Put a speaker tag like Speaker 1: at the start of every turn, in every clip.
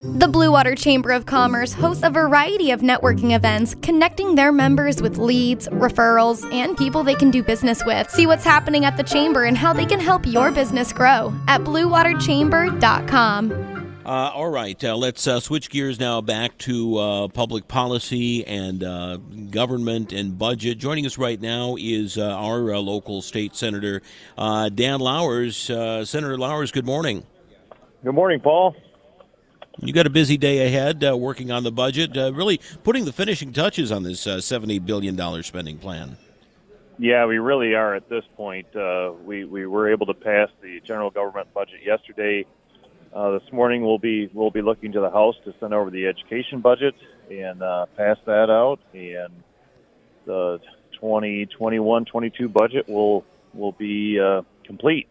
Speaker 1: The Blue Water Chamber of Commerce hosts a variety of networking events, connecting their members with leads, referrals, and people they can do business with. See what's happening at the Chamber and how they can help your business grow at bluewaterchamber.com.
Speaker 2: All right, let's switch gears now back to public policy and government and budget. Joining us right now is our local state senator, Dan Lowers. Senator Lowers, good morning.
Speaker 3: Good morning, Paul.
Speaker 2: You got a busy day ahead working on the budget, really putting the finishing touches on this $70 billion spending plan.
Speaker 3: Yeah, we really are at this point. We were able to pass the general government budget yesterday. This morning we'll be looking to the House to send over the education budget and pass that out, and the 2021-22 budget will be complete.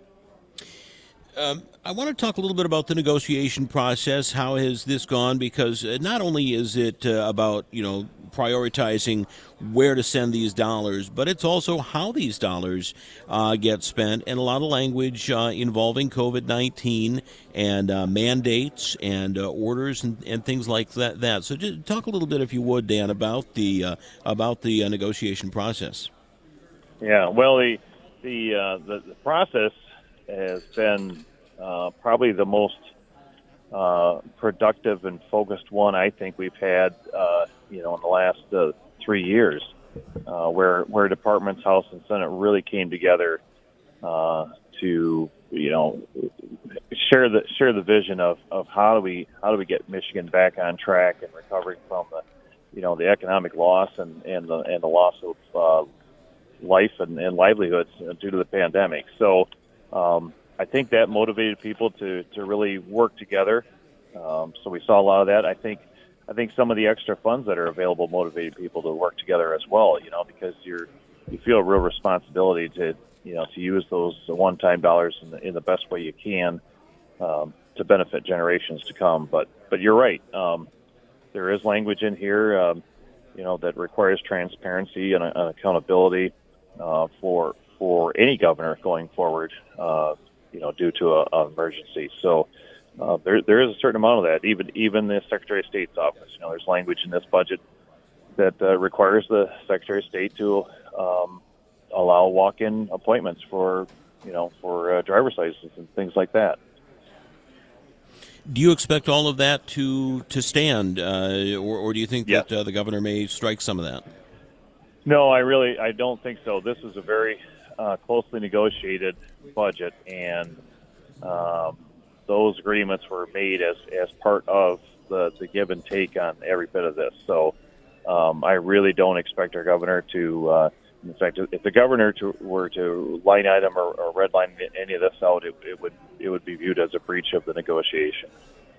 Speaker 2: I want to talk a little bit about the negotiation process. How has this gone? Because not only is it about, prioritizing where to send these dollars, but it's also how these dollars get spent, and a lot of language involving COVID-19 and mandates and orders and things like that. So just talk a little bit, if you would, Dan, about the negotiation process.
Speaker 3: Yeah, well, the process has been probably the most productive and focused one I think we've had, in the last 3 years, where departments, House and Senate really came together to share the vision of how do we get Michigan back on track and recovering from the economic loss and the loss of life and livelihoods due to the pandemic. So I think that motivated people to really work together. So we saw a lot of that. I think some of the extra funds that are available motivated people to work together as well. Because you feel a real responsibility to use those one-time dollars in the best way you can to benefit generations to come. But you're right. There is language in here, that requires transparency and accountability for any governor going forward. Due to an emergency. So there is a certain amount of that. Even the Secretary of State's office, there's language in this budget that requires the Secretary of State to allow walk-in appointments for driver's licenses and things like that.
Speaker 2: Do you expect all of that to stand, or do you think that the governor may strike some of that?
Speaker 3: No, I don't think so. This is a very closely negotiated budget, and those agreements were made as part of the give and take on every bit of this. So I really don't expect our governor to, in fact, if the governor were to line item or redline any of this out, it would be viewed as a breach of the negotiation.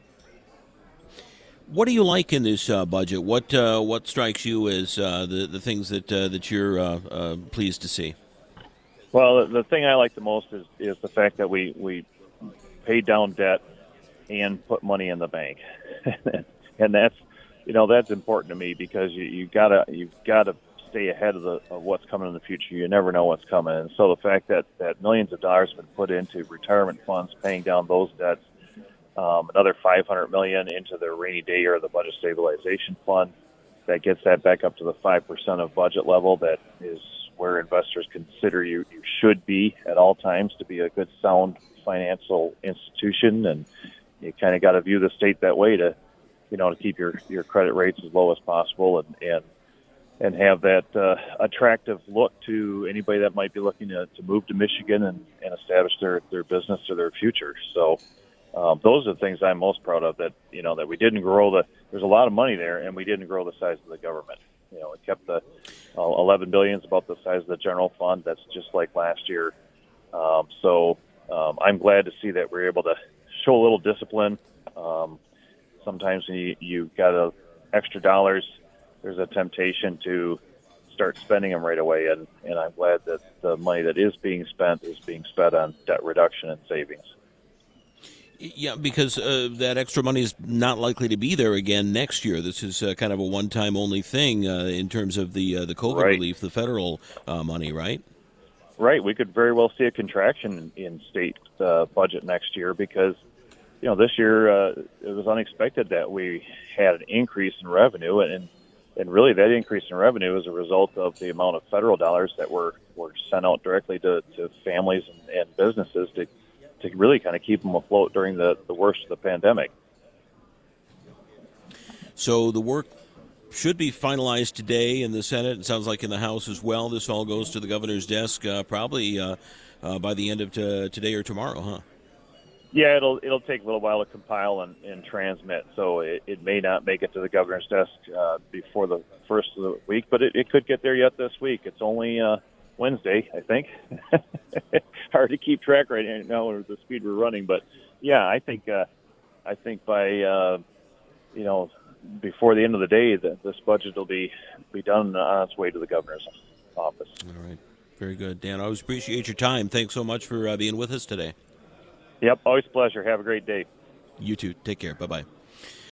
Speaker 2: What do you like in this budget? What strikes you as the things that you're pleased to see?
Speaker 3: Well, the thing I like the most is the fact that we paid down debt and put money in the bank, and that's important to me because you've got to stay ahead of what's coming in the future. You never know what's coming, and so the fact that millions of dollars have been put into retirement funds, paying down those debts, another $500 million into the rainy day or the budget stabilization fund, that gets that back up to the 5% of budget level. That is where investors consider you should be at all times to be a good, sound financial institution, and you kind of got to view the state that way to keep your credit rates as low as possible and have that attractive look to anybody that might be looking to move to Michigan and establish their business or their future. So those are the things I'm most proud of, that we didn't grow there's a lot of money there, and we didn't grow the size of the government. It kept the $11 billion is about the size of the general fund. That's just like last year. So I'm glad to see that we're able to show a little discipline. Sometimes when you got extra dollars, there's a temptation to start spending them right away. And I'm glad that the money that is being spent on debt reduction and savings.
Speaker 2: Yeah, because that extra money is not likely to be there again next year. This is kind of a one-time only thing in terms of the COVID relief, the federal money, right?
Speaker 3: Right. We could very well see a contraction in state budget next year because this year it was unexpected that we had an increase in revenue, and really that increase in revenue is a result of the amount of federal dollars that were sent out directly to families and businesses to really kind of keep them afloat during the worst of the pandemic.
Speaker 2: So the work should be finalized today in the Senate. It sounds like in the House as well. This all goes to the governor's desk probably by the end of today or tomorrow, huh?
Speaker 3: Yeah, it'll take a little while to compile and transmit, so it may not make it to the governor's desk before the first of the week, but it could get there yet this week. It's only Wednesday, I think. Hard to keep track right now with the speed we're running, but yeah, I think by before the end of the day, this budget will be done on its way to the governor's office.
Speaker 2: All right, very good, Dan. I always appreciate your time. Thanks so much for being with us today.
Speaker 3: Yep, always a pleasure. Have a great day.
Speaker 2: You too. Take care. Bye-bye.